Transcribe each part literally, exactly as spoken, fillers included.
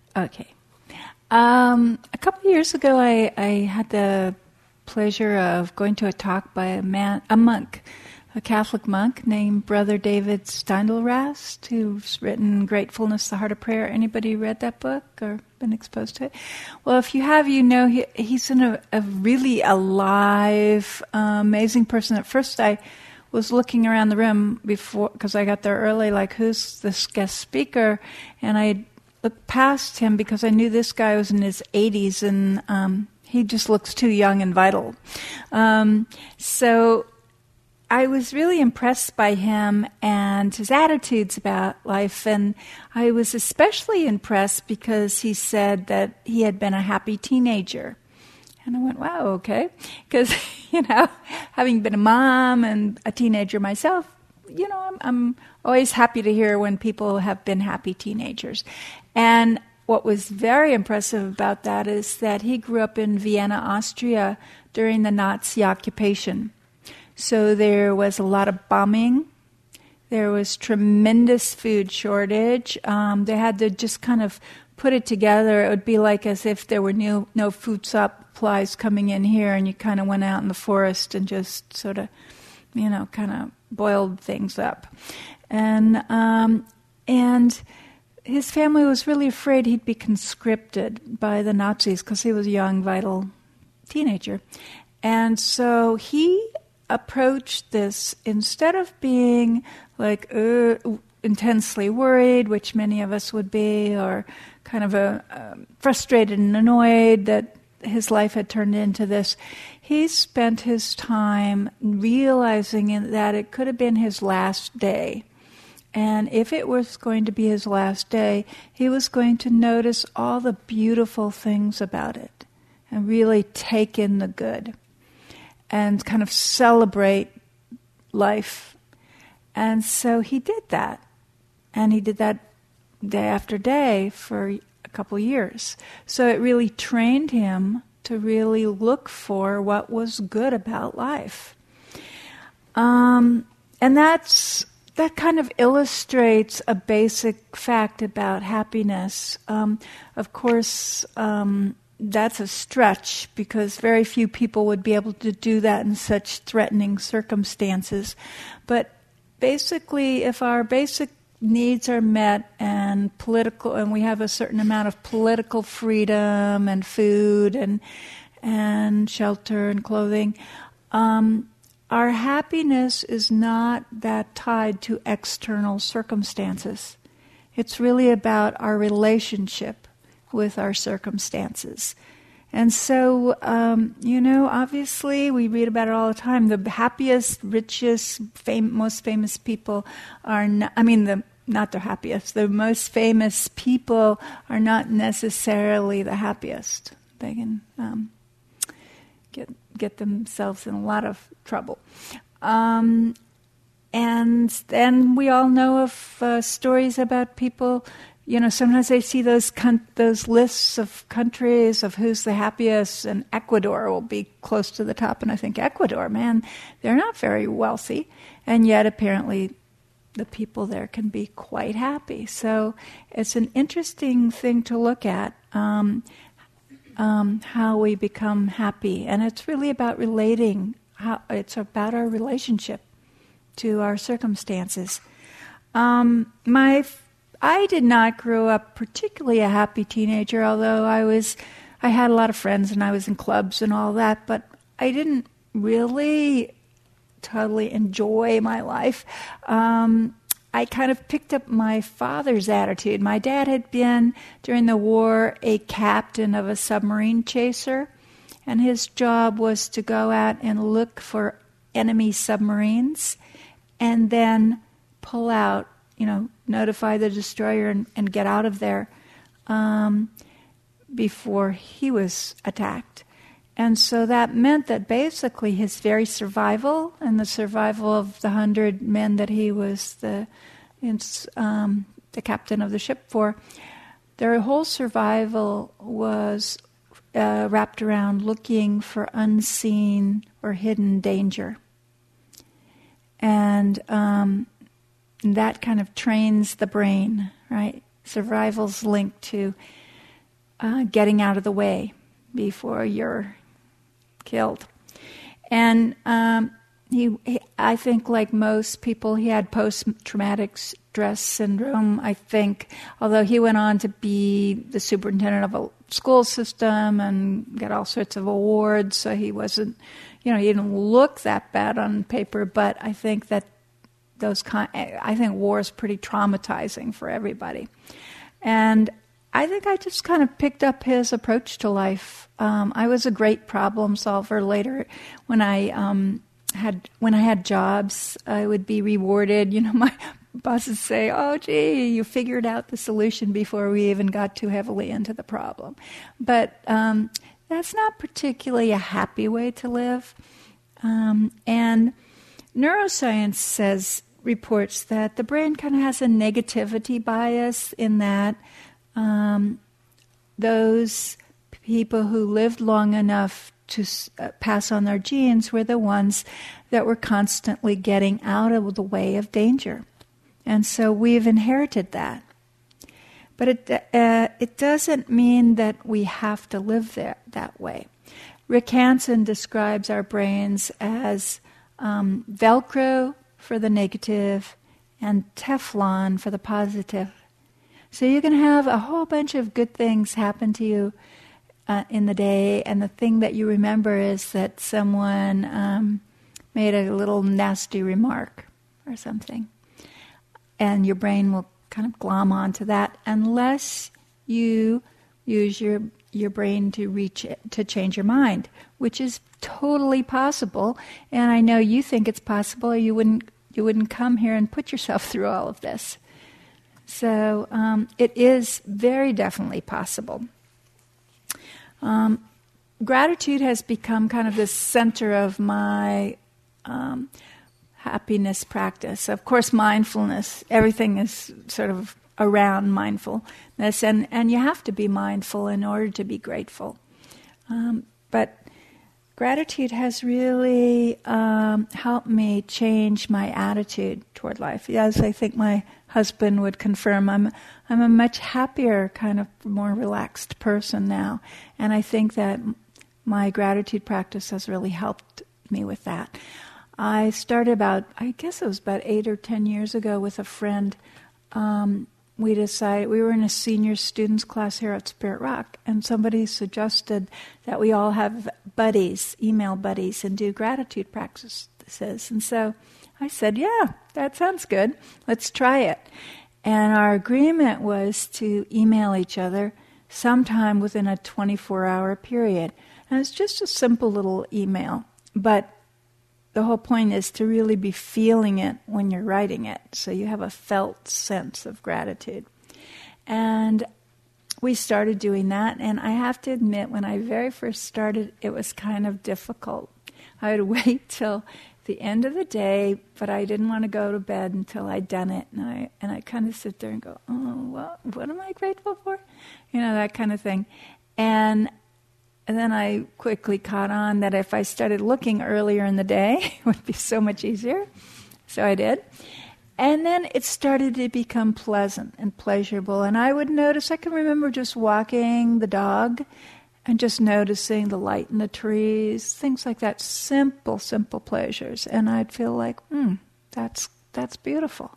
Okay. Um, a couple of years ago, I, I had the pleasure of going to a talk by a man, a monk, a Catholic monk named Brother David Steindl-Rast, who's written Gratefulness, the Heart of Prayer. Anybody read that book or been exposed to it? Well, if you have, you know he, he's in a, a really alive, uh, amazing person. At first, I was looking around the room before, because I got there early, like, who's this guest speaker? And I looked past him because I knew this guy was in his eighties, and um, he just looks too young and vital. Um, so I was really impressed by him and his attitudes about life, and I was especially impressed because he said that he had been a happy teenager. And I went, wow, okay. Because, you know, having been a mom and a teenager myself, you know, I'm, I'm always happy to hear when people have been happy teenagers. And what was very impressive about that is that he grew up in Vienna, Austria during the Nazi occupation. So there was a lot of bombing. There was tremendous food shortage. Um, they had to just kind of put it together. It would be like as if there were no, no food supplies coming in here, and you kind of went out in the forest and just sort of, you know, kind of boiled things up. And um, and his family was really afraid he'd be conscripted by the Nazis because he was a young, vital teenager. And so he approached this, instead of being like uh, intensely worried, which many of us would be, or kind of a, uh, frustrated and annoyed that his life had turned into this, he spent his time realizing that it could have been his last day. And if it was going to be his last day, he was going to notice all the beautiful things about it and really take in the good and kind of celebrate life. And so he did that. And he did that day after day for a couple of years. So it really trained him to really look for what was good about life. Um, and that's that kind of illustrates a basic fact about happiness. Um, of course, um, that's a stretch because very few people would be able to do that in such threatening circumstances. But basically, if our basic needs are met and political, and we have a certain amount of political freedom and food and and shelter and clothing, um, our happiness is not that tied to external circumstances. It's really about our relationship with our circumstances. And so, um, you know, obviously we read about it all the time. The happiest, richest, fam- most famous people are not, I mean, the not the happiest. The most famous people are not necessarily the happiest. They can um, get get themselves in a lot of trouble. Um, and then we all know of uh, stories about people. You know, sometimes I see those con- those lists of countries of who's the happiest, and Ecuador will be close to the top. And I think, Ecuador, man, they're not very wealthy, and yet apparently the people there can be quite happy. So it's an interesting thing to look at, um, um, how we become happy. And it's really about relating. How, it's about our relationship to our circumstances. Um, my I did not grow up particularly a happy teenager, although I was, I had a lot of friends and I was in clubs and all that, but I didn't really totally enjoy my life. Um, I kind of picked up my father's attitude. My dad had been, during the war, a captain of a submarine chaser, and his job was to go out and look for enemy submarines and then pull out, you know, notify the destroyer and, and get out of there um, before he was attacked. And so that meant that basically his very survival and the survival of the hundred men that he was the um, the captain of the ship for, their whole survival was uh, wrapped around looking for unseen or hidden danger. And um, that kind of trains the brain, right? Survival's linked to uh, getting out of the way before you're killed. And um, he, he, I think, like most people, he had post-traumatic stress syndrome, I think, although he went on to be the superintendent of a school system and get all sorts of awards, so he wasn't, you know, he didn't look that bad on paper, but I think that those kind, I think war is pretty traumatizing for everybody. And I think I just kind of picked up his approach to life. Um, I was a great problem solver later when I um, had when I had jobs. I would be rewarded. You know, my bosses say, "Oh, gee, you figured out the solution before we even got too heavily into the problem." But um, that's not particularly a happy way to live. Um, and neuroscience says reports that the brain kind of has a negativity bias in that. Um, those people who lived long enough to uh, pass on their genes were the ones that were constantly getting out of the way of danger. And so we've inherited that. But it uh, it doesn't mean that we have to live there that way. Rick Hansen describes our brains as um, Velcro for the negative and Teflon for the positive. So you can have a whole bunch of good things happen to you uh, in the day, and the thing that you remember is that someone um, made a little nasty remark or something. And your brain will kind of glom onto that unless you use your your brain to reach it, to change your mind, which is totally possible. And I know you think it's possible, or you wouldn't you wouldn't come here and put yourself through all of this. So um, it is very definitely possible. Um, gratitude has become kind of the center of my um, happiness practice. Of course, mindfulness, everything is sort of around mindfulness, and, and you have to be mindful in order to be grateful. Um, but gratitude has really um, helped me change my attitude toward life. As I think my husband would confirm, I'm I'm a much happier, kind of more relaxed person now. And I think that my gratitude practice has really helped me with that. I started about, I guess it was about eight or ten years ago with a friend. Um, we decided, we were in a senior students class here at Spirit Rock, and somebody suggested that we all have buddies, email buddies, and do gratitude practices. And so I said, yeah, that sounds good. Let's try it. And our agreement was to email each other sometime within a twenty-four hour period. And it's just a simple little email. But the whole point is to really be feeling it when you're writing it, so you have a felt sense of gratitude. And we started doing that, and I have to admit, when I very first started, it was kind of difficult. I would wait till the end of the day, but I didn't want to go to bed until I'd done it, and I and I kind of sit there and go, oh, well, what am I grateful for? You know, that kind of thing. And And then I quickly caught on that if I started looking earlier in the day, it would be so much easier. So I did. And then it started to become pleasant and pleasurable. And I would notice, I can remember just walking the dog and just noticing the light in the trees, things like that, simple, simple pleasures. And I'd feel like, hmm, that's that's beautiful.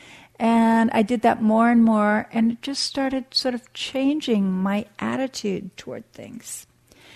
And I did that more and more, and it just started sort of changing my attitude toward things.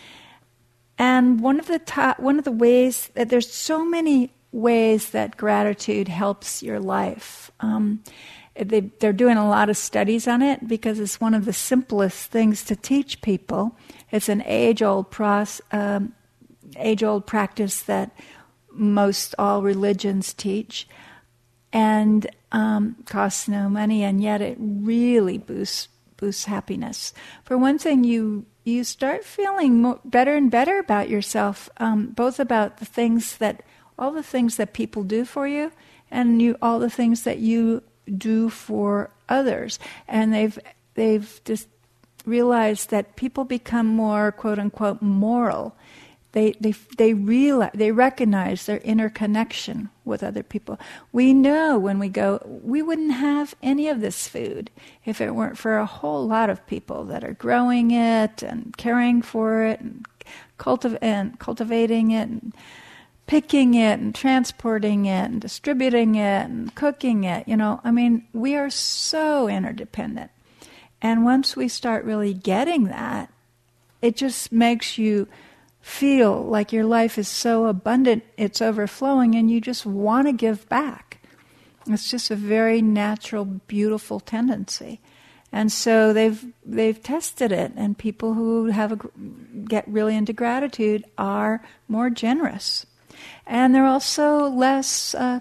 And one of the top, one of the ways that there's so many ways that gratitude helps your life. Um, they, they're doing a lot of studies on it because it's one of the simplest things to teach people. It's an age-old pros, um, age-old practice that most all religions teach, and um, costs no money, and yet it really boosts boosts happiness. For one thing, you. You start feeling more, better and better about yourself, um, both about the things that, all the things that people do for you, and you, all the things that you do for others. And they've they've just realized that people become more, quote unquote, moral. They they they realize, they recognize their interconnection with other people. We know when we go, we wouldn't have any of this food if it weren't for a whole lot of people that are growing it and caring for it and cultiv- and cultivating it and picking it and transporting it and distributing it and cooking it. You know, I mean, we are so interdependent. And once we start really getting that, it just makes you feel like your life is so abundant, it's overflowing, and you just want to give back. It's just a very natural, beautiful tendency. And so they've they've tested it, and people who have a, get really into gratitude are more generous, and they're also less uh,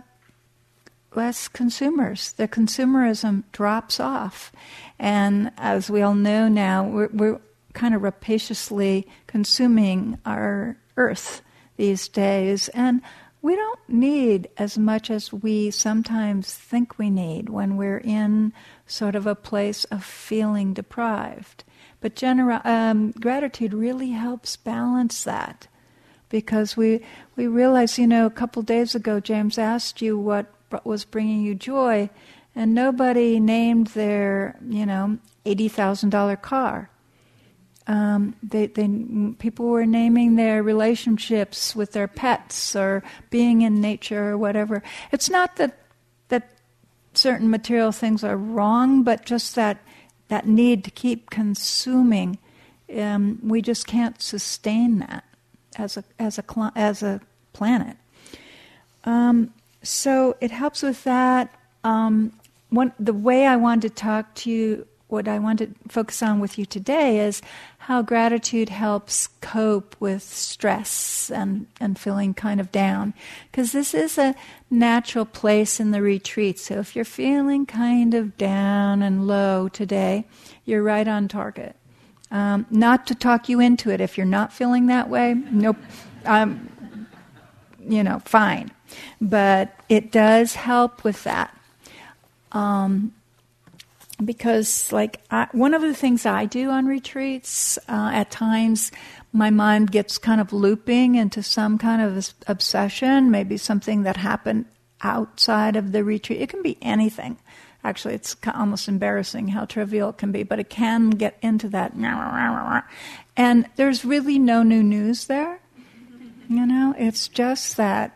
less consumers. The consumerism drops off, and as we all know now, we're, we're kind of rapaciously consuming our earth these days, and we don't need as much as we sometimes think we need when we're in sort of a place of feeling deprived. But genera- um, gratitude really helps balance that, because we we realize, you know, a couple days ago, James asked you what was bringing you joy, and nobody named their, you know, eighty thousand dollars car. Um, they, they, people were naming their relationships with their pets or being in nature or whatever. It's not that that certain material things are wrong, but just that that need to keep consuming. Um, we just can't sustain that as a as a cl- as a planet. Um, so it helps with that. Um, one the way I wanted to talk to you. What I want to focus on with you today is how gratitude helps cope with stress and, and feeling kind of down. Because this is a natural place in the retreat. So if you're feeling kind of down and low today, you're right on target. Um, not to talk you into it. If you're not feeling that way, nope, um, you know, fine. But it does help with that. Um Because, like, I, one of the things I do on retreats, uh, at times my mind gets kind of looping into some kind of obsession, maybe something that happened outside of the retreat. It can be anything. Actually, it's almost embarrassing how trivial it can be, but it can get into that. And there's really no new news there. You know, it's just that.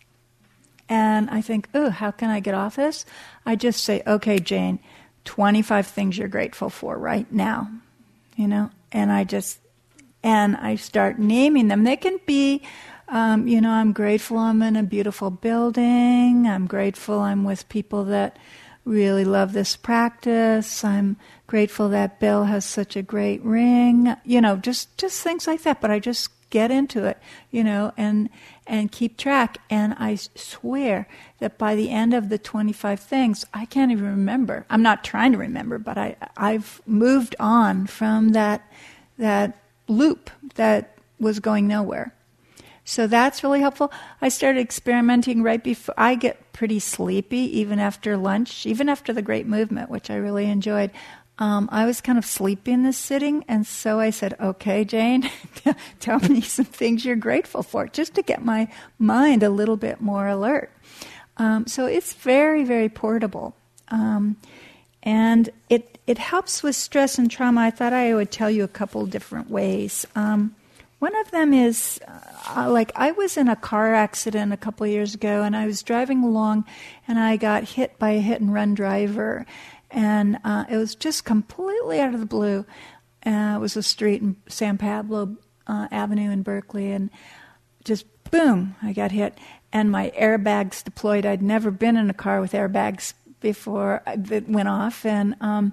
And I think, oh, how can I get off this? I just say, okay, Jane, twenty-five things you're grateful for right now, you know, and I just, and I start naming them. They can be, um, you know, I'm grateful I'm in a beautiful building. I'm grateful I'm with people that really love this practice. I'm grateful that Bill has such a great ring, you know, just, just things like that. But I just get into it, you know, and and keep track. And I swear that by the end of the twenty-five things, I can't even remember. I'm not trying to remember, but I, I've moved on from that that loop that was going nowhere. So that's really helpful. I started experimenting right before. I get pretty sleepy even after lunch, even after the great movement, which I really enjoyed. Um, I was kind of sleepy in this sitting, and so I said, okay, Jane, tell me some things you're grateful for, just to get my mind a little bit more alert. Um, so it's very, very portable. Um, and it it helps with stress and trauma. I thought I would tell you a couple different ways. Um, one of them is, uh, like, I was in a car accident a couple of years ago, and I was driving along, and I got hit by a hit-and-run driver. And uh, it was just completely out of the blue. Uh, it was a street in San Pablo uh, Avenue in Berkeley, and just boom, I got hit. And my airbags deployed. I'd never been in a car with airbags before that went off. And um,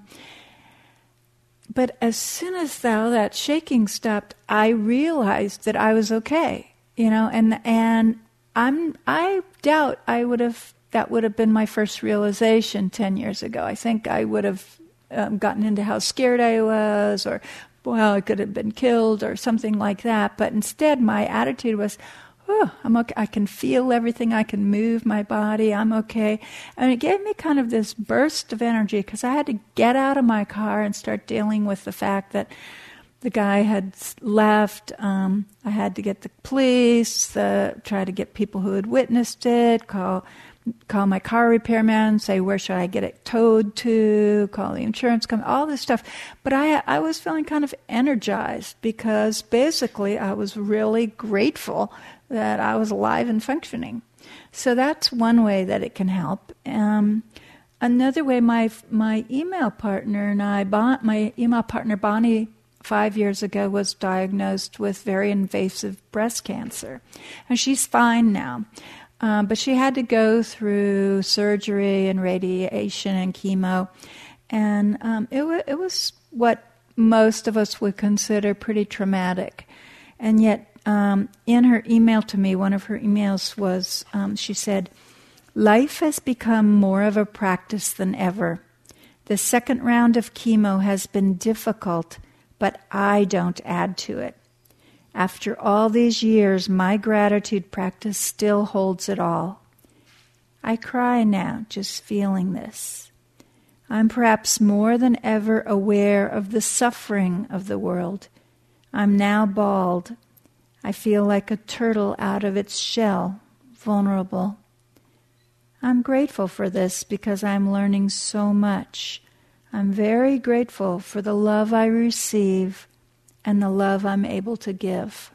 but as soon as though that shaking stopped, I realized that I was okay. You know, and and I'm I doubt I would have. That would have been my first realization ten years ago. I think I would have um, gotten into how scared I was, or, well, I could have been killed, or something like that. But instead, my attitude was, oh, I'm okay. I can feel everything. I can move my body. I'm okay. And it gave me kind of this burst of energy, because I had to get out of my car and start dealing with the fact that the guy had left. Um, I had to get the police, uh, try to get people who had witnessed it, call call my car repairman, say where should I get it towed to, call the insurance company, all this stuff. But I I was feeling kind of energized because basically I was really grateful that I was alive and functioning. So that's one way that it can help. Um, another way, my my email partner and I, bon, my email partner Bonnie, five years ago was diagnosed with very invasive breast cancer. And she's fine now. Um, but she had to go through surgery and radiation and chemo. And um, it, w- it was what most of us would consider pretty traumatic. And yet, um, in her email to me, one of her emails was, um, she said, "Life has become more of a practice than ever. The second round of chemo has been difficult, but I don't add to it. After all these years, my gratitude practice still holds it all. I cry now just feeling this. I'm perhaps more than ever aware of the suffering of the world. I'm now bald. I feel like a turtle out of its shell, vulnerable. I'm grateful for this because I'm learning so much. I'm very grateful for the love I receive and the love I'm able to give."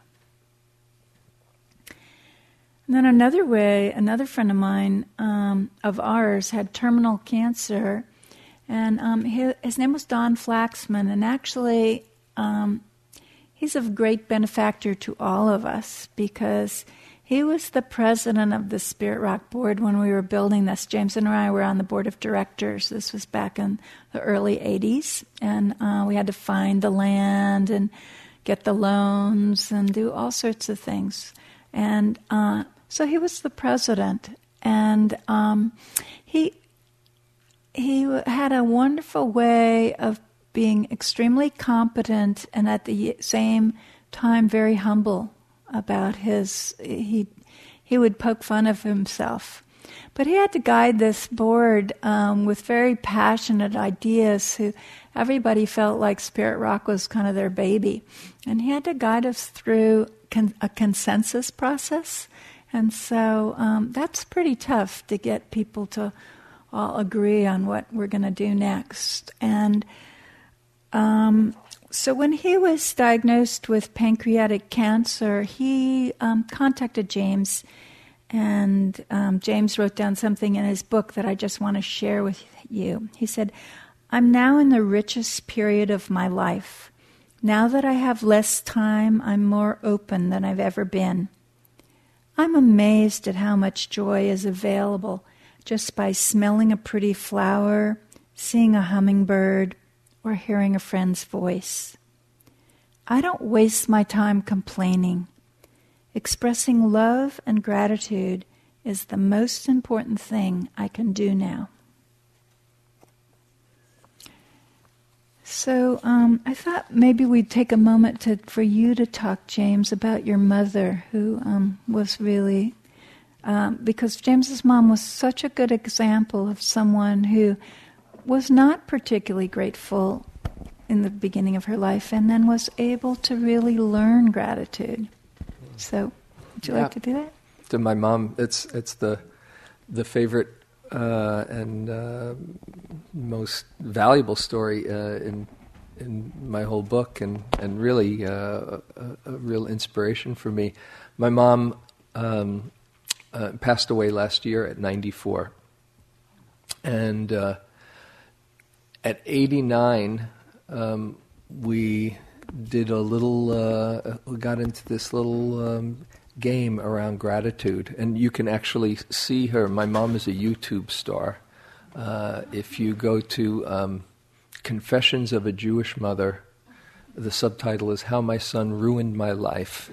And then another way, another friend of mine, um, of ours, had terminal cancer, and um, his, his name was Don Flaxman, and actually um, he's a great benefactor to all of us because he was the president of the Spirit Rock board when we were building this. James and I were on the board of directors. This was back in the early eighties, and uh, we had to find the land and get the loans and do all sorts of things. And uh, so he was the president, and um, he he had a wonderful way of being extremely competent and at the same time very humble about his, he he would poke fun of himself. But he had to guide this board um, with very passionate ideas. Who everybody felt like Spirit Rock was kind of their baby. And he had to guide us through con- a consensus process. And so um, that's pretty tough to get people to all agree on what we're going to do next. And um So when he was diagnosed with pancreatic cancer, he um, contacted James, and um, James wrote down something in his book that I just want to share with you. He said, "I'm now in the richest period of my life. Now that I have less time, I'm more open than I've ever been. I'm amazed at how much joy is available just by smelling a pretty flower, seeing a hummingbird, or hearing a friend's voice. I don't waste my time complaining. Expressing love and gratitude is the most important thing I can do now." So um, I thought maybe we'd take a moment to, for you to talk, James, about your mother, who um, was really, um, because James's mom was such a good example of someone who was not particularly grateful in the beginning of her life and then was able to really learn gratitude. So would you yeah. like to do that? To my mom, it's it's the the favorite uh, and uh, most valuable story uh, in in my whole book, and and really uh, a, a real inspiration for me. My mom um, uh, passed away last year at ninety-four, and uh, at eighty-nine, um, we did a little, uh, we got into this little um, game around gratitude. And you can actually see her. My mom is a YouTube star. Uh, if you go to um, Confessions of a Jewish Mother, the subtitle is How My Son Ruined My Life.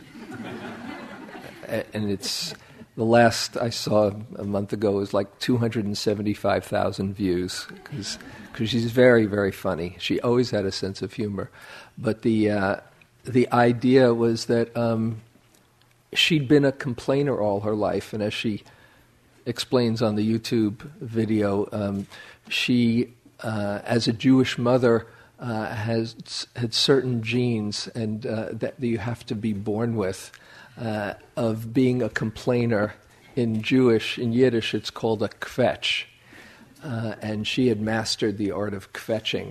And it's, the last I saw a month ago was like two hundred seventy-five thousand views, because because she's very, very funny. She always had a sense of humor. But the uh, the idea was that um, she'd been a complainer all her life, and as she explains on the YouTube video, um, she, uh, as a Jewish mother, uh, has had certain genes and uh, that you have to be born with uh, of being a complainer. In Jewish, in Yiddish, it's called a kvetch. Uh, and she had mastered the art of kvetching.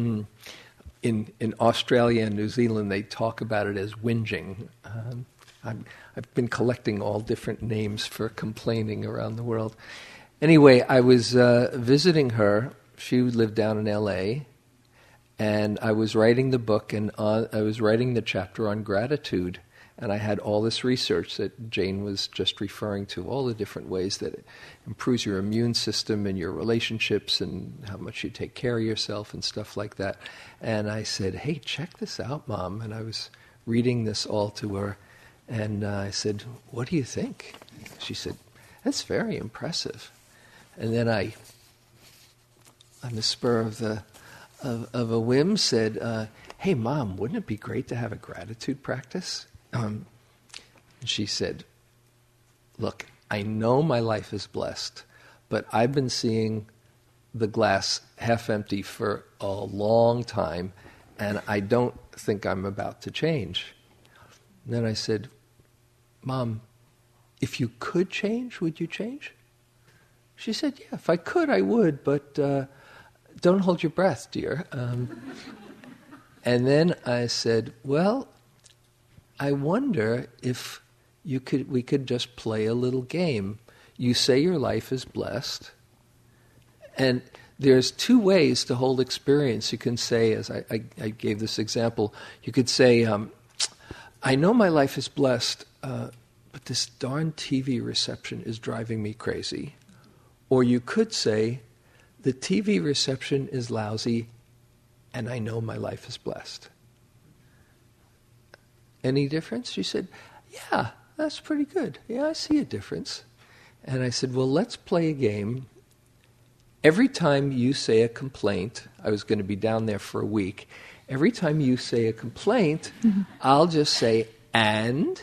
in in Australia and New Zealand, they talk about it as whinging. Um, I'm, I've been collecting all different names for complaining around the world. Anyway, I was uh, visiting her. She lived down in L A, and I was writing the book, and uh, I was writing the chapter on gratitude. And I had all this research that Jane was just referring to, all the different ways that it improves your immune system and your relationships and how much you take care of yourself and stuff like that. And I said, hey, check this out, Mom. And I was reading this all to her. And uh, I said, what do you think? She said, that's very impressive. And then I, on the spur of, the, of, of a whim, said, uh, hey, Mom, wouldn't it be great to have a gratitude practice? Um, and she said, look, I know my life is blessed, but I've been seeing the glass half empty for a long time, and I don't think I'm about to change. And then I said, Mom, if you could change, would you change? She said, yeah, if I could, I would, but uh, don't hold your breath, dear. Um, and then I said, well, I wonder if you could we could just play a little game. You say your life is blessed, and there's two ways to hold experience. You can say, as I, I, I gave this example, you could say, um, I know my life is blessed, uh, but this darn T V reception is driving me crazy. Or you could say, the T V reception is lousy, and I know my life is blessed. Any difference? She said, yeah, that's pretty good. Yeah, I see a difference. And I said, well, let's play a game. Every time you say a complaint, I was going to be down there for a week. Every time you say a complaint, mm-hmm. I'll just say, and?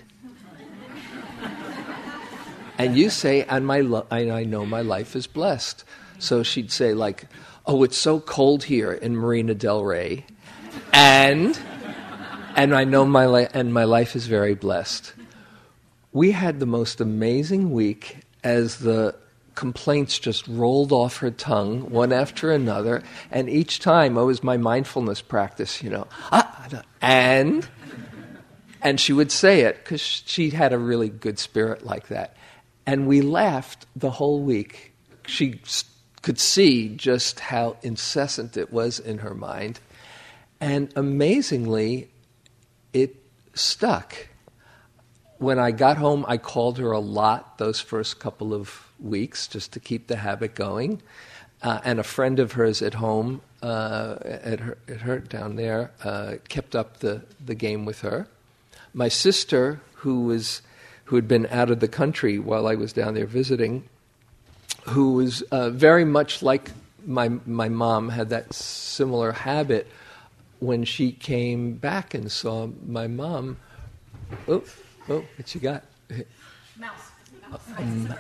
And you say, and my lo- I, I know my life is blessed. So she'd say, like, oh, it's so cold here in Marina Del Rey. And... And I know my li- and my life is very blessed. We had the most amazing week as the complaints just rolled off her tongue, one after another. And each time, it was my mindfulness practice, you know. Ah, and, and she would say it because she had a really good spirit like that. And we laughed the whole week. She could see just how incessant it was in her mind. And amazingly, it stuck. When I got home, I called her a lot those first couple of weeks just to keep the habit going. Uh, and a friend of hers at home, uh, at, her, at her down there, uh, kept up the, the game with her. My sister, who was who had been out of the country while I was down there visiting, who was uh, very much like my my mom, had that similar habit. When she came back and saw my mom, oh, oh, what you got? Mouse. Um,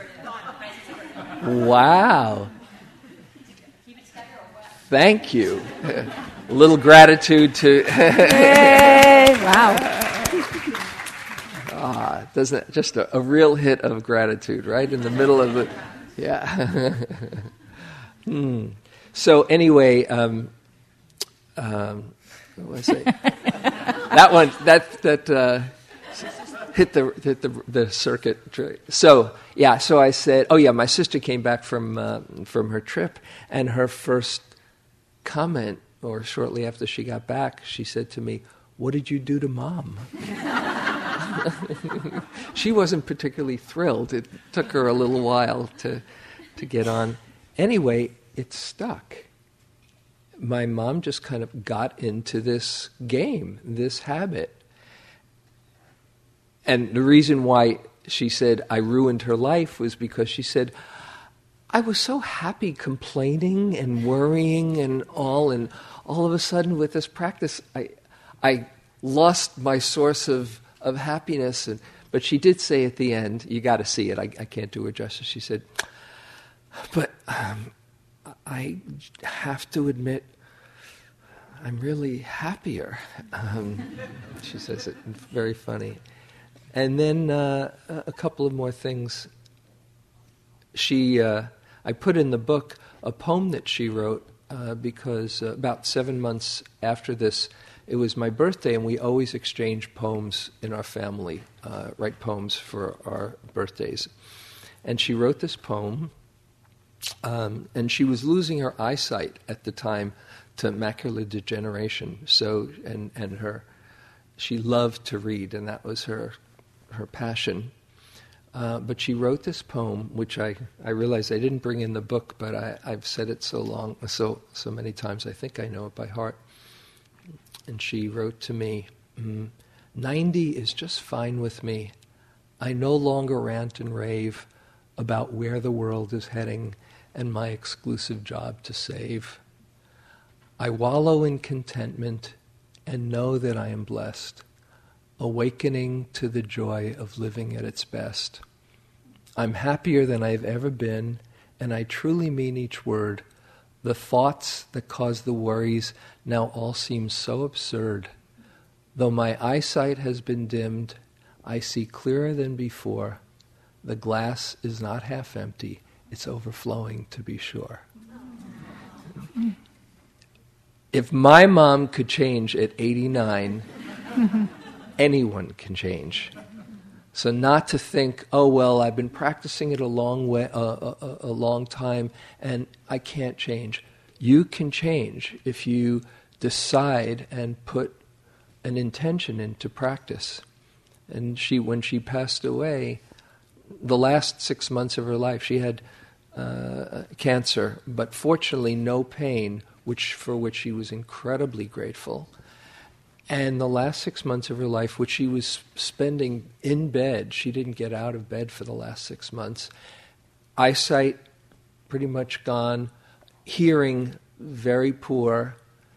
wow. Thank you. A little gratitude to... Yay! Wow. Ah, doesn't it? Just a, a real hit of gratitude, right? In the middle of the... Yeah. hmm. So anyway... Um, um, What was it? that one, that that uh, hit the hit the the circuit. So yeah, so I said, oh yeah, my sister came back from uh, from her trip, and her first comment, or shortly after she got back, she said to me, "What did you do to Mom?" She wasn't particularly thrilled. It took her a little while to to get on. Anyway, it stuck. My mom just kind of got into this game, this habit. And the reason why she said I ruined her life was because she said, I was so happy complaining and worrying and all, and all of a sudden with this practice, I I lost my source of, of happiness. And, but she did say at the end, you got to see it, I, I can't do her justice, she said, but... Um, I have to admit, I'm really happier. Um, she says it very funny. And then uh, a couple of more things. She, uh, I put in the book a poem that she wrote uh, because uh, about seven months after this, it was my birthday, and we always exchange poems in our family, uh, write poems for our birthdays. And she wrote this poem, um, and she was losing her eyesight at the time to macular degeneration. So, and and her, she loved to read, and that was her her passion. Uh, but she wrote this poem, which I, I realized I didn't bring in the book, but I, I've said it so long, so so many times, I think I know it by heart. And she wrote to me, mm, ninety is just fine with me. I no longer rant and rave about where the world is heading and my exclusive job to save. I wallow in contentment and know that I am blessed, awakening to the joy of living at its best. I'm happier than I've ever been, and I truly mean each word. The thoughts that cause the worries now all seem so absurd. Though my eyesight has been dimmed, I see clearer than before. The glass is not half empty, it's overflowing to be sure. If my mom could change at eighty-nine, anyone can change. So not to think, oh, well, I've been practicing it a long way, uh, a, a long time, and I can't change. You can change if you decide and put an intention into practice. And she, when she passed away, the last six months of her life, she had uh, cancer, but fortunately no pain, which for which she was incredibly grateful. And the last six months of her life, which she was spending in bed, she didn't get out of bed for the last six months, eyesight pretty much gone, hearing very poor.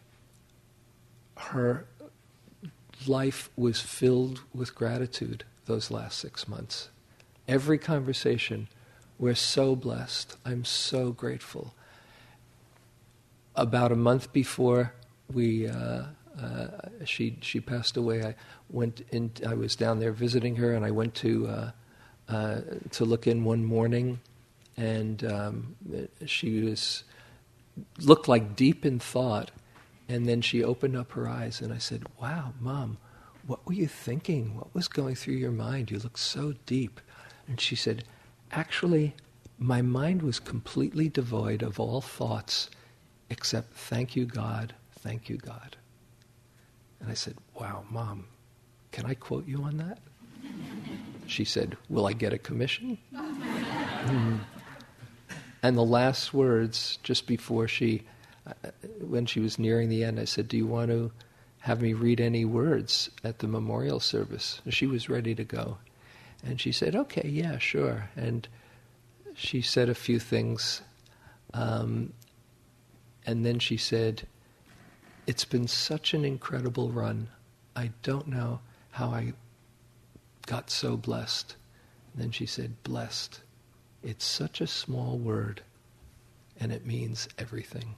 Her life was filled with gratitude those last six months. Every conversation, we're so blessed. I'm so grateful. About a month before we... Uh, Uh, she she passed away. I went in. I was down there visiting her, and I went to uh, uh, to look in one morning, and um, she was looked like deep in thought, and then she opened up her eyes, and I said, "Wow, Mom, what were you thinking? What was going through your mind? You look so deep." And she said, "Actually, my mind was completely devoid of all thoughts, except thank you, God, thank you, God." And I said, "Wow, Mom, can I quote you on that?" She said, "Will I get a commission?" mm. And the last words, just before she, uh, when she was nearing the end, I said, "Do you want to have me read any words at the memorial service?" And she was ready to go. And she said, "Okay, yeah, sure." And she said a few things. Um, and then she said, "It's been such an incredible run. I don't know how I got so blessed." And then she said, "Blessed. It's such a small word, and it means everything."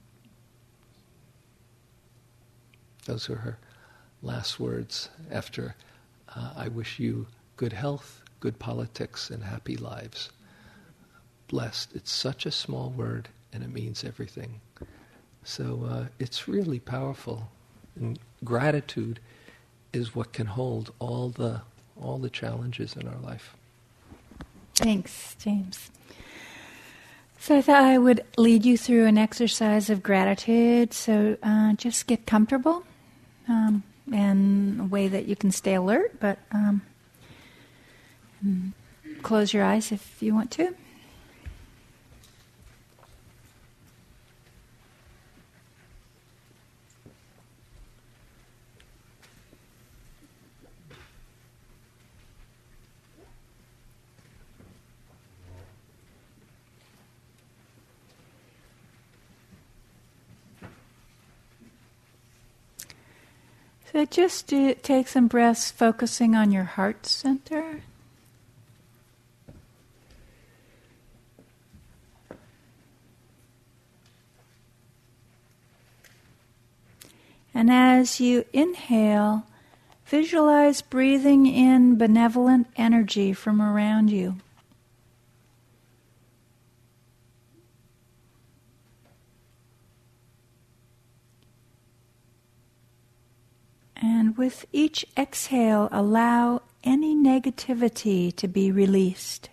Those were her last words after, uh, "I wish you good health, good politics, and happy lives." Blessed. It's such a small word, and it means everything. So uh, it's really powerful, and gratitude is what can hold all the all the challenges in our life. Thanks, James. So I thought I would lead you through an exercise of gratitude. So uh, just get comfortable um, in a way that you can stay alert, but um, close your eyes if you want to. So just do, take some breaths focusing on your heart center. And as you inhale, visualize breathing in benevolent energy from around you. And with each exhale, allow any negativity to be released.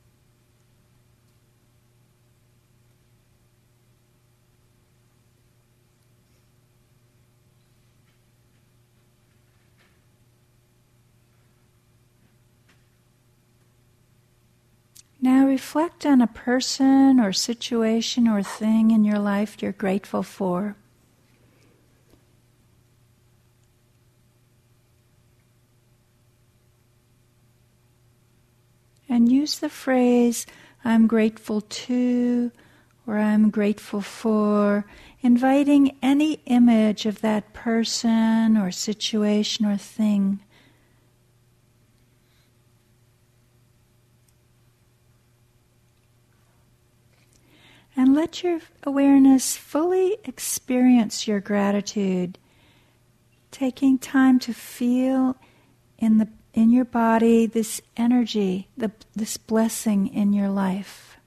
Now reflect on a person or situation or thing in your life you're grateful for. And use the phrase, I'm grateful to, or I'm grateful for, inviting any image of that person or situation or thing. And let your awareness fully experience your gratitude, taking time to feel in the in your body this energy, the, this blessing in your life.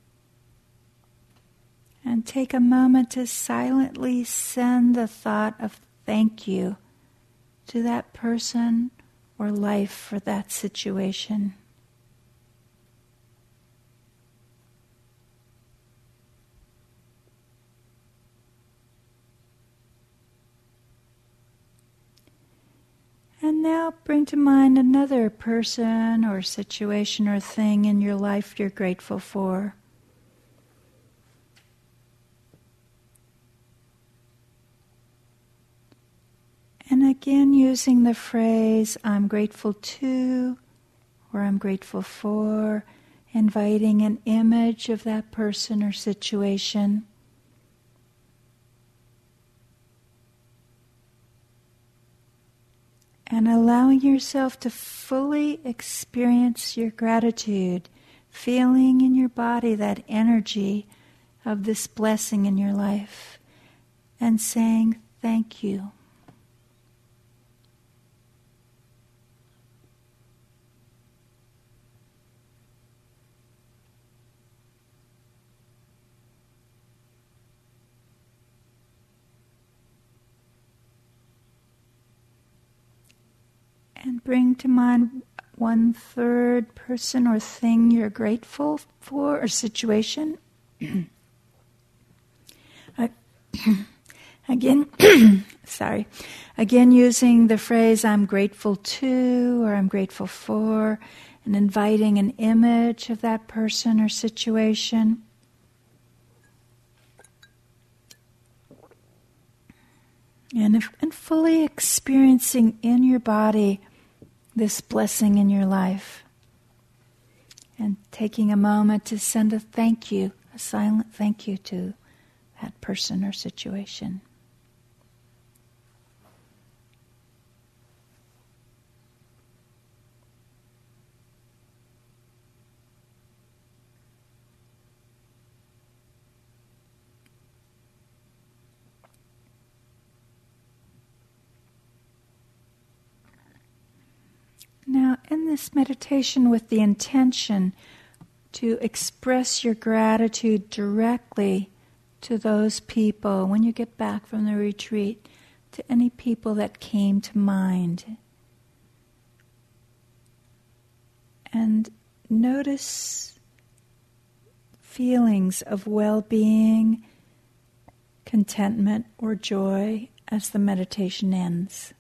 And take a moment to silently send the thought of thank you to that person or life for that situation. And now bring to mind another person or situation or thing in your life you're grateful for. And again, using the phrase, I'm grateful to, or I'm grateful for, inviting an image of that person or situation. And allowing yourself to fully experience your gratitude, feeling in your body that energy of this blessing in your life, and saying thank you. And bring to mind one third person or thing you're grateful for or situation. Again, sorry. Again, using the phrase I'm grateful to or I'm grateful for, and inviting an image of that person or situation. And, if, and fully experiencing in your body this blessing in your life. And taking a moment to send a thank you, a silent thank you to that person or situation. Now, in this meditation with the intention to express your gratitude directly to those people, when you get back from the retreat, to any people that came to mind. And notice feelings of well-being, contentment, or joy as the meditation ends.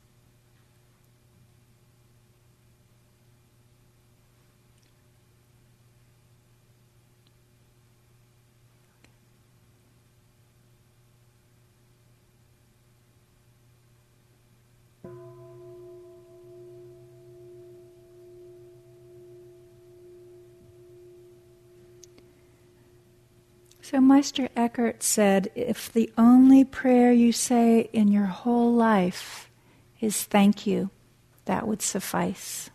So Meister Eckhart said, if the only prayer you say in your whole life is thank you, that would suffice.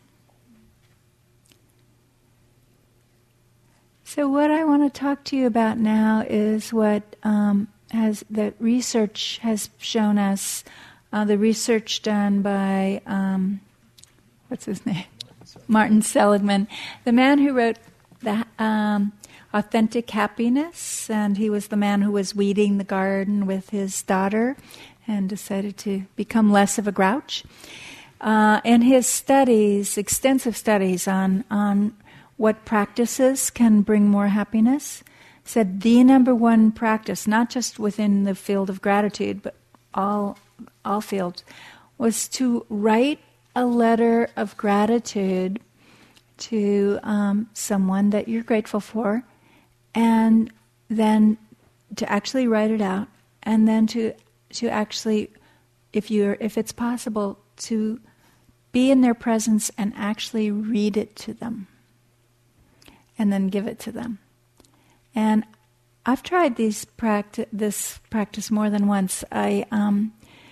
So what I want to talk to you about now is what um, has the research has shown us uh, the research done by, um, what's his name? Martin Seligman, the man who wrote the um, Authentic Happiness, and he was the man who was weeding the garden with his daughter and decided to become less of a grouch. Uh, and his studies, extensive studies on, on what practices can bring more happiness, said the number one practice, not just within the field of gratitude, but all all fields, was to write a letter of gratitude to um, someone that you're grateful for, and then to actually write it out, and then to to actually, if you're if it's possible, to be in their presence and actually read it to them, and then give it to them. And I've tried these practice this practice more than once. I um,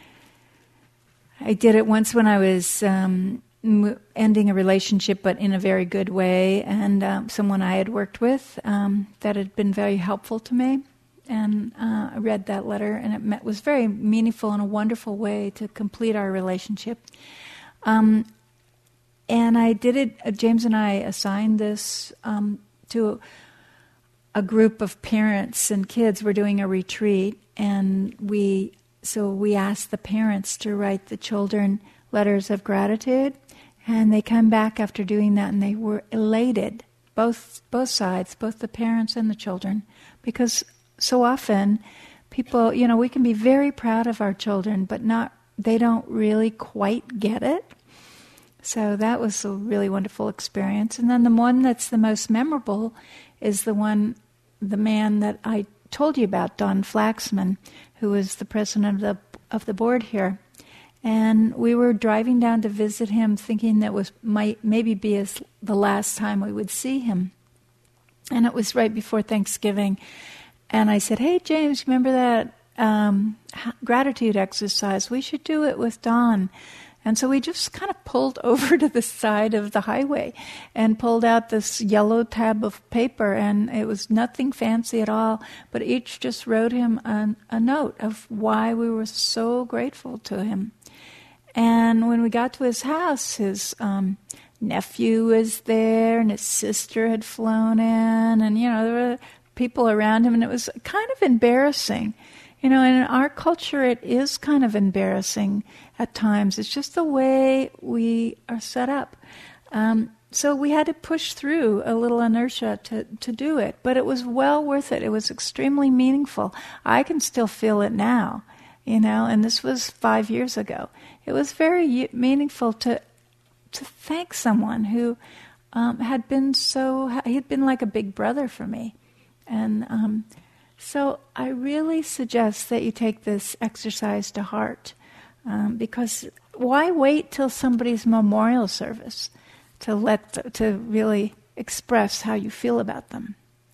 I did it once when I was um, ending a relationship, but in a very good way, and um, someone I had worked with um, that had been very helpful to me. And uh, I read that letter, and it met, was very meaningful in a wonderful way to complete our relationship. Um, and I did it, uh, James and I assigned this um, to a group of parents and kids. We're doing a retreat, and we so we asked the parents to write the children letters of gratitude, and they come back after doing that, and they were elated, both both sides, both the parents and the children, because so often people, you know, we can be very proud of our children, but not they don't really quite get it. So that was a really wonderful experience. And then the one that's the most memorable is the one, the man that I told you about, Don Flaxman, who was the president of the of the board here. And we were driving down to visit him, thinking that was might maybe be his, the last time we would see him. And it was right before Thanksgiving. And I said, "Hey, James, remember that um, gratitude exercise? We should do it with Don." And so we just kind of pulled over to the side of the highway and pulled out this yellow tab of paper, and it was nothing fancy at all, but each just wrote him a, a note of why we were so grateful to him. And when we got to his house, his um, nephew was there, and his sister had flown in, and, you know, there were people around him, and it was kind of embarrassing. You know, in our culture, it is kind of embarrassing at times. It's just the way we are set up. Um, so we had to push through a little inertia to, to do it. But it was well worth it. It was extremely meaningful. I can still feel it now, you know, and this was five years ago. It was very meaningful to to thank someone who um, had been so, he had been like a big brother for me. And um So I really suggest that you take this exercise to heart, um, because why wait till somebody's memorial service to let the, to really express how you feel about them?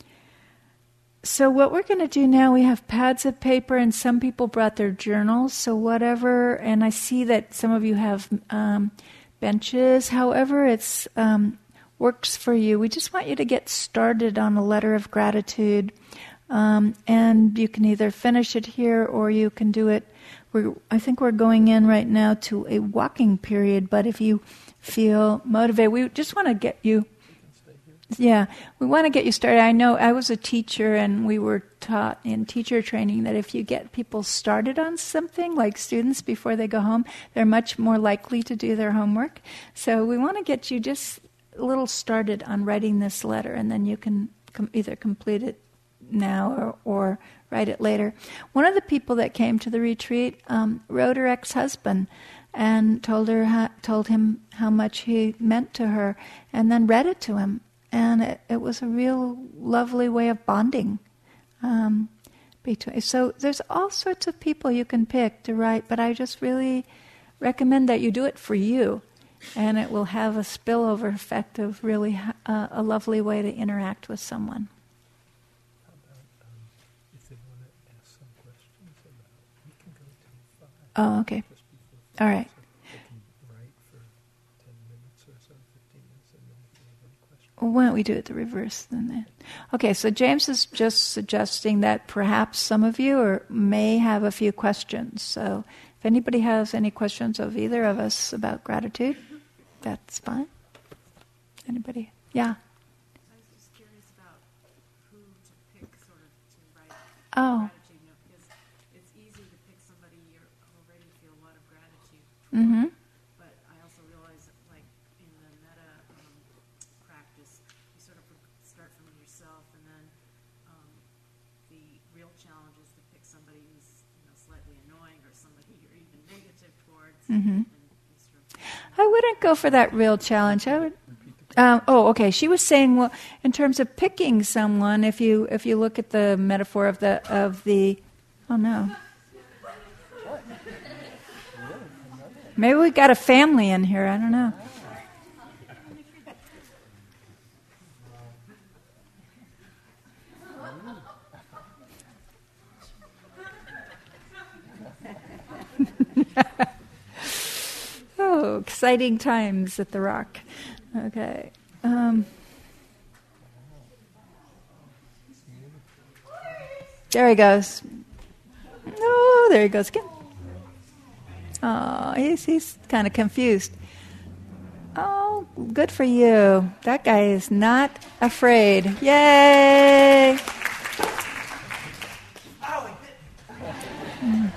So what we're going to do now, we have pads of paper, and some people brought their journals. So whatever, and I see that some of you have um, benches. However, it's um, works for you. We just want you to get started on a letter of gratitude. Um, and you can either finish it here or you can do it. We're, I think we're going in right now to a walking period, but if you feel motivated, we just want to get you, yeah, we want to get you started. I know I was a teacher, and we were taught in teacher training that if you get people started on something, like students before they go home, they're much more likely to do their homework. So we want to get you just a little started on writing this letter, and then you can com- either complete it now or, or write it later. One of the people that came to the retreat um, wrote her ex-husband and told her how, told him how much he meant to her, and then read it to him. And it, it was a real lovely way of bonding. Um, between. So there's all sorts of people you can pick to write, but I just really recommend that you do it for you, and it will have a spillover effect of really uh, a lovely way to interact with someone. Oh, okay. All right. Well, why don't we do it the reverse then? Okay, so James is just suggesting that perhaps some of you are, may have a few questions. So If anybody has any questions of either of us about gratitude, that's fine. Anybody? Yeah. I was just curious about who to pick, sort of, to write Oh. gratitude note, because it's easy to pick somebody you already feel a lot of gratitude for. Mm-hmm. But I also realize that, like, in the metta um, practice, you sort of start from yourself, and then um, the real challenge is to pick somebody who's, you know, slightly annoying or somebody you're even negative towards. Mm-hmm. And you sort of, I wouldn't go for that real challenge. I would. Um, oh, okay. She was saying, well, in terms of picking someone, if you if you look at the metaphor of the of the, oh no, maybe we got a family in here. I don't know. Oh, exciting times at the Rock. Okay. Um, there he goes. Oh, there he goes again. Oh, he's, he's kind of confused. Oh, good for you. That guy is not afraid. Yay! Mm.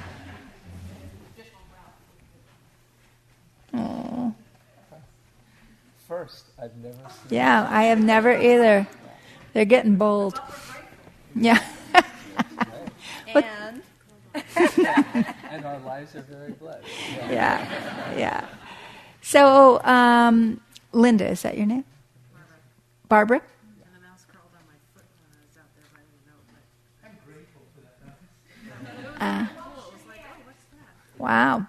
Oh. First, I've never seen. Yeah, I have never either. They're getting bold. Yeah. But- And And our lives are very blessed. yeah, yeah. So, um, Linda, is that your name? Barbara? and the mouse crawled on my foot when I was out there writing a note. But I'm grateful for that. Uh, oh, it was like, oh, what's that? wow.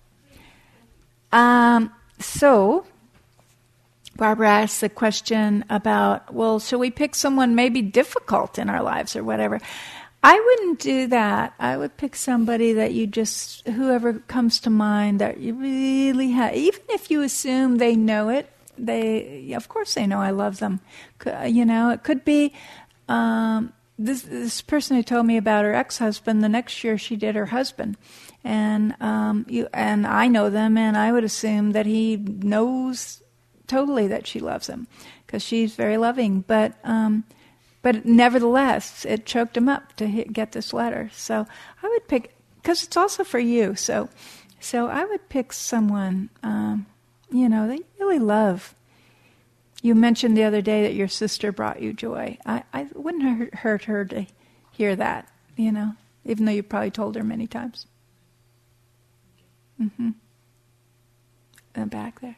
Um, so, Barbara asked the question about, well, should we pick someone maybe difficult in our lives or whatever? I wouldn't do that. I would pick somebody that you just, whoever comes to mind that you really have, even if you assume they know it, they, of course they know I love them. C- You know, it could be, um, this, this person who told me about her ex-husband, the next year she did her husband. And, um, you, and I know them, and I would assume that he knows totally that she loves him because she's very loving. But, um, But nevertheless, it choked him up to hit, get this letter. So I would pick, because it's also for you. So, so I would pick someone, um, you know, that you really love. You mentioned the other day that your sister brought you joy. I, I wouldn't hurt, hurt her to hear that, you know, even though you probably told her many times. Mm-hmm. And back there.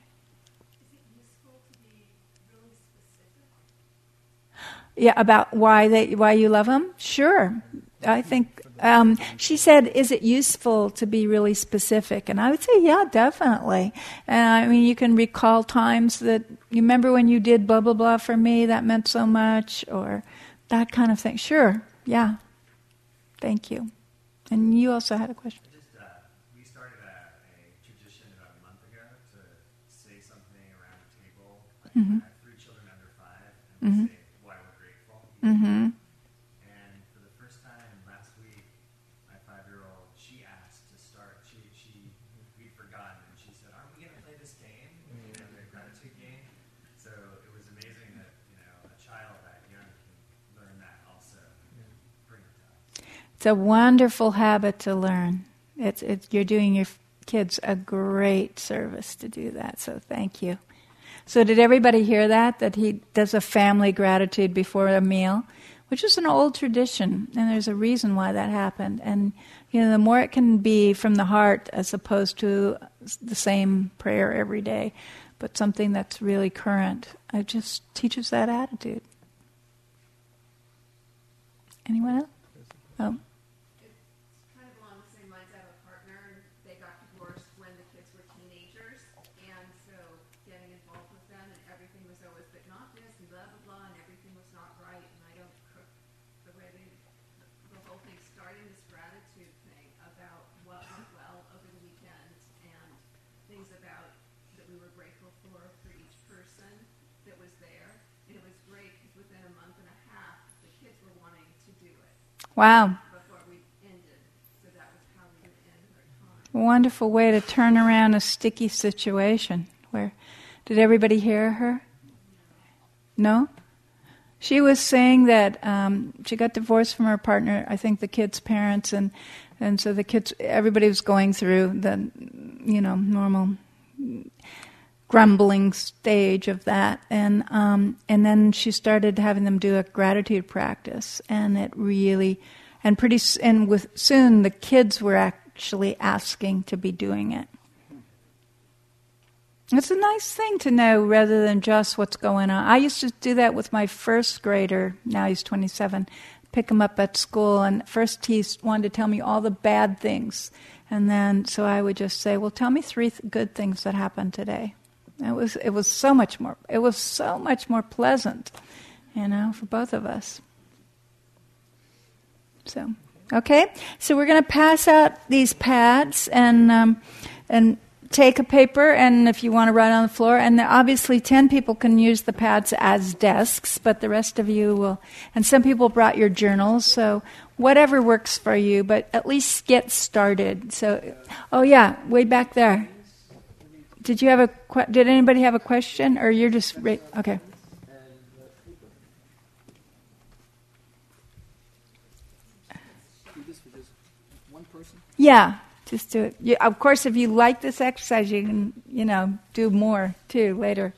Yeah, about why they why you love them? Sure. I think um, she said, is it useful to be really specific? And I would say, yeah, definitely. And I mean, you can recall times that you remember when you did blah, blah, blah for me, that meant so much, or that kind of thing. Sure. Yeah. Thank you. And you also had a question. Just, uh, we started a, a tradition about a month ago to say something around a table. Like Mhm. I have three children under five, and Mhm. we say why we're grateful. Mm-hmm. And for the first time last week, my five-year-old, she asked to start. She, she, we'd forgotten, and she said, "Aren't we going to play this game? You know, the gratitude game." So it was amazing that, you know, a child that young can learn that also and bring it to us. It's a wonderful habit to learn. It's, it's you're doing your kids a great service to do that. So thank you. So did everybody hear that? That he does a family gratitude before a meal, which is an old tradition, and there's a reason why that happened. And you know, the more it can be from the heart, as opposed to the same prayer every day, but something that's really current, it just teaches that attitude. Anyone else? Oh. It's kind of along the same lines. I have a partner, and they got divorced when the kids were teenagers, and so getting involved with them, and everything was always, but not this, and blah, blah, blah, and everything was not right, and I don't cook the way they, the whole thing, starting this gratitude thing about what went well over the weekend, and things about, that we were grateful for, for each person that was there, and it was great, because within a month and a half, the kids were wanting to do it. Wow. Before we ended, so that was how we would end our time. wonderful way to turn around a sticky situation. Where, did everybody hear her? No? She was saying that um, she got divorced from her partner, I think the kids' parents, and, and so the kids, everybody was going through the, you know, normal grumbling stage of that, and um, and then she started having them do a gratitude practice, and it really, and pretty, and with soon the kids were actually asking to be doing it. It's a nice thing to know rather than just what's going on. I used to do that with my first grader, now he's twenty-seven, pick him up at school, and first he wanted to tell me all the bad things. And then, so I would just say, well, tell me three th- good things that happened today. It was, it was so much more, it was so much more pleasant, you know, for both of us. So, okay, so we're going to pass out these pads and, um, and, take a paper, and if you want to write on the floor, and obviously ten people can use the pads as desks, but the rest of you will, and some people brought your journals, so whatever works for you, but at least get started. So, oh yeah, way back there. Did you have a, que- did anybody have a question, or you're just, ra- okay. Yeah. Just do it. You, of course, if you like this exercise, you can, you know, do more too later.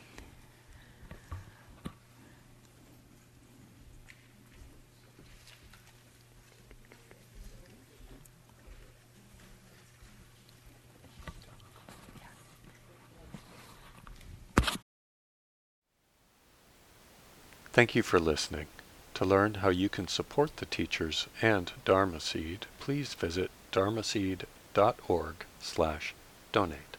Thank you for listening. To learn how you can support the teachers and Dharma Seed, please visit dharmaseed dot org slash donate.